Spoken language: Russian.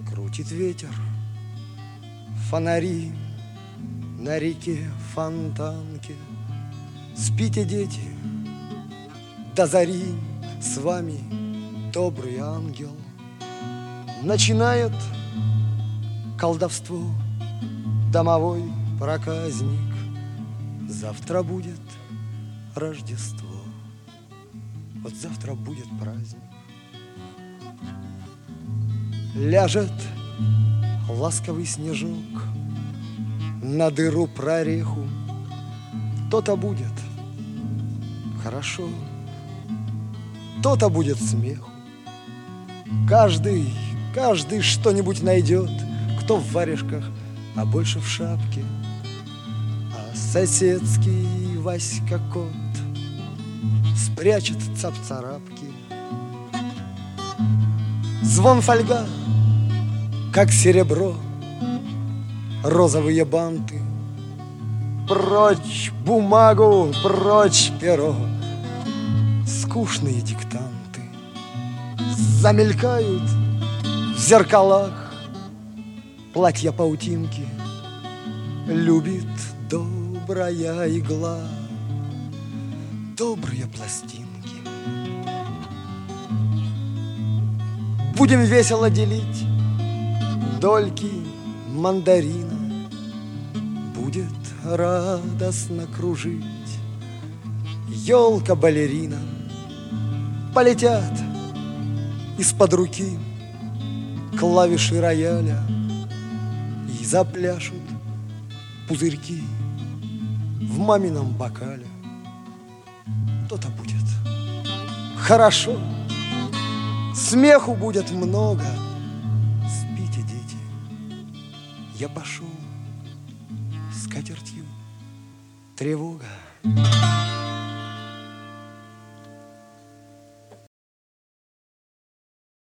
Крутит ветер, фонари на реке Фонтанке. Спите, дети, до зари, с вами добрый ангел. Начинает колдовство домовой проказник. Завтра будет Рождество. Вот завтра будет праздник. Ляжет ласковый снежок на дыру прореху. То-то будет хорошо, то-то будет смеху. Каждый что-нибудь найдет, кто в варежках, а больше в шапке. А соседский Васька кот спрячет цап-царапки. Звон фольга, как серебро, розовые банты. Прочь бумагу, прочь перо, скучные диктанты. Замелькают в зеркалах платья-паутинки. Любит добрая игла добрые пластинки. Будем весело делить дольки мандарина. Будет радостно кружить елка-балерина. Полетят из-под руки клавиши рояля и запляшут пузырьки в мамином бокале. То-то будет хорошо, смеху будет много. Спите, дети, я пошел, скатертью тревога.